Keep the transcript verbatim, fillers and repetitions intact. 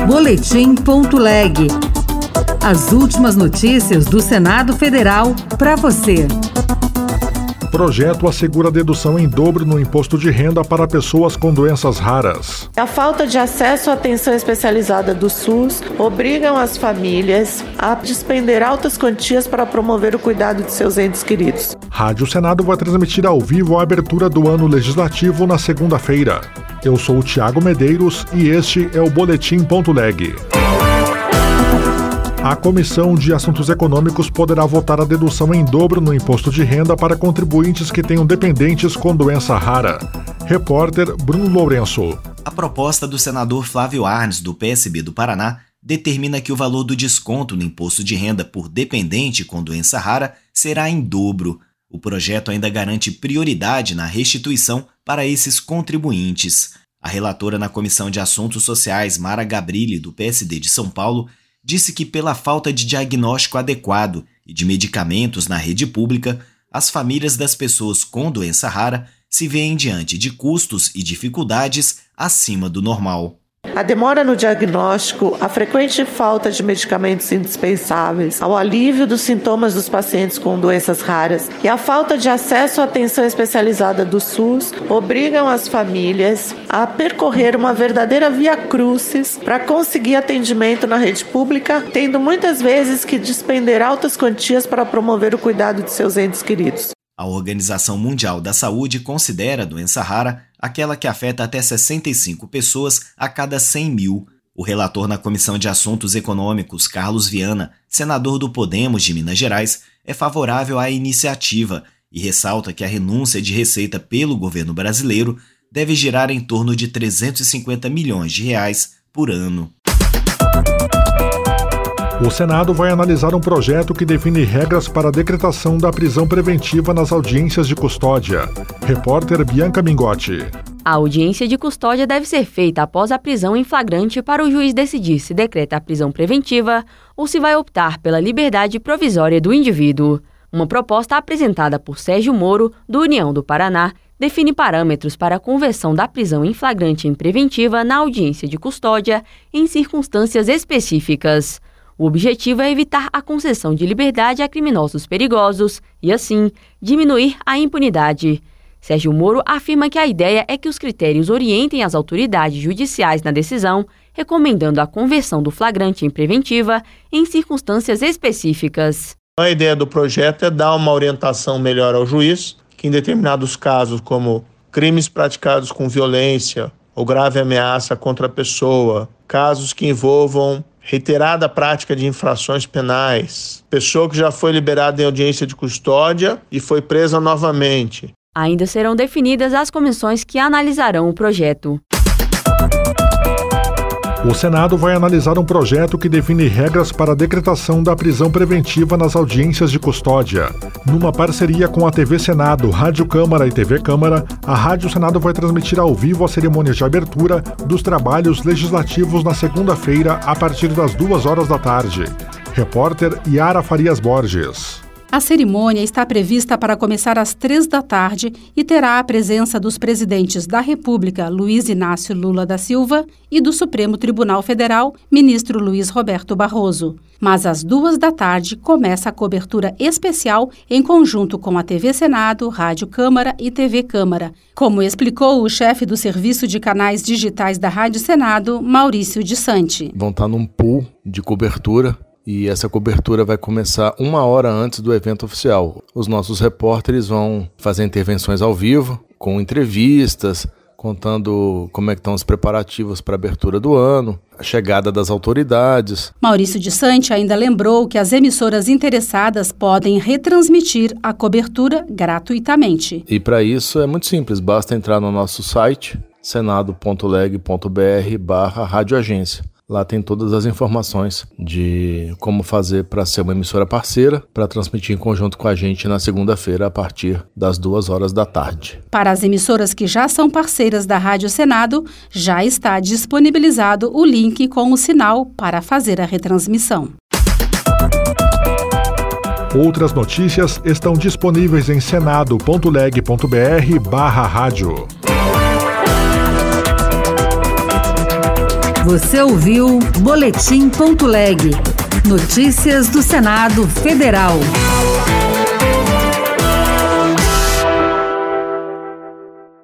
Boletim ponto leg. As últimas notícias do Senado Federal para você. Projeto assegura dedução em dobro no imposto de renda para pessoas com doenças raras. A falta de acesso à atenção especializada do SUS obrigam as famílias a despender altas quantias para promover o cuidado de seus entes queridos. Rádio Senado vai transmitir ao vivo a abertura do ano legislativo na segunda-feira. Eu sou o Tiago Medeiros e este é o Boletim ponto leg. A Comissão de Assuntos Econômicos poderá votar a dedução em dobro no imposto de renda para contribuintes que tenham dependentes com doença rara. Repórter Bruno Lourenço. A proposta do senador Flávio Arnes, do P S B do Paraná, determina que o valor do desconto no imposto de renda por dependente com doença rara será em dobro. O projeto ainda garante prioridade na restituição para esses contribuintes. A relatora na Comissão de Assuntos Sociais, Mara Gabrilli, do P S D de São Paulo, disse que pela falta de diagnóstico adequado e de medicamentos na rede pública, as famílias das pessoas com doença rara se veem diante de custos e dificuldades acima do normal. A demora no diagnóstico, a frequente falta de medicamentos indispensáveis, ao alívio dos sintomas dos pacientes com doenças raras e a falta de acesso à atenção especializada do SUS obrigam as famílias a percorrer uma verdadeira via crucis para conseguir atendimento na rede pública, tendo muitas vezes que despender altas quantias para promover o cuidado de seus entes queridos. A Organização Mundial da Saúde considera a doença rara aquela que afeta até sessenta e cinco pessoas a cada cem mil. O relator na Comissão de Assuntos Econômicos, Carlos Viana, senador do Podemos de Minas Gerais, é favorável à iniciativa e ressalta que a renúncia de receita pelo governo brasileiro deve girar em torno de trezentos e cinquenta milhões de reais por ano. O Senado vai analisar um projeto que define regras para a decretação da prisão preventiva nas audiências de custódia. Repórter Bianca Mingotti. A audiência de custódia deve ser feita após a prisão em flagrante para o juiz decidir se decreta a prisão preventiva ou se vai optar pela liberdade provisória do indivíduo. Uma proposta apresentada por Sérgio Moro, do União do Paraná, define parâmetros para a conversão da prisão em flagrante em preventiva na audiência de custódia em circunstâncias específicas. O objetivo é evitar a concessão de liberdade a criminosos perigosos e, assim, diminuir a impunidade. Sérgio Moro afirma que a ideia é que os critérios orientem as autoridades judiciais na decisão, recomendando a conversão do flagrante em preventiva em circunstâncias específicas. A ideia do projeto é dar uma orientação melhor ao juiz, que em determinados casos, como crimes praticados com violência ou grave ameaça contra a pessoa, casos que envolvam reiterada prática de infrações penais, pessoa que já foi liberada em audiência de custódia e foi presa novamente. Ainda serão definidas as comissões que analisarão o projeto. O Senado vai analisar um projeto que define regras para a decretação da prisão preventiva nas audiências de custódia. Numa parceria com a T V Senado, Rádio Câmara e T V Câmara, a Rádio Senado vai transmitir ao vivo a cerimônia de abertura dos trabalhos legislativos na segunda-feira, a partir das duas horas da tarde. Repórter Yara Farias Borges. A cerimônia está prevista para começar às três da tarde e terá a presença dos presidentes da República, Luiz Inácio Lula da Silva, e do Supremo Tribunal Federal, ministro Luiz Roberto Barroso. Mas às duas da tarde começa a cobertura especial em conjunto com a T V Senado, Rádio Câmara e T V Câmara, como explicou o chefe do Serviço de Canais Digitais da Rádio Senado, Maurício de Sante. Vão estar num pool de cobertura. E essa cobertura vai começar uma hora antes do evento oficial. Os nossos repórteres vão fazer intervenções ao vivo, com entrevistas, contando como é que estão os preparativos para a abertura do ano, a chegada das autoridades. Maurício de Sante ainda lembrou que as emissoras interessadas podem retransmitir a cobertura gratuitamente. E para isso é muito simples, basta entrar no nosso site, senado ponto leg ponto br barra radioagência. Lá tem todas as informações de como fazer para ser uma emissora parceira, para transmitir em conjunto com a gente na segunda-feira a partir das duas horas da tarde. Para as emissoras que já são parceiras da Rádio Senado, já está disponibilizado o link com o sinal para fazer a retransmissão. Outras notícias estão disponíveis em senado ponto leg ponto br barra rádio. Você ouviu Boletim Ponto Leg. Notícias do Senado Federal.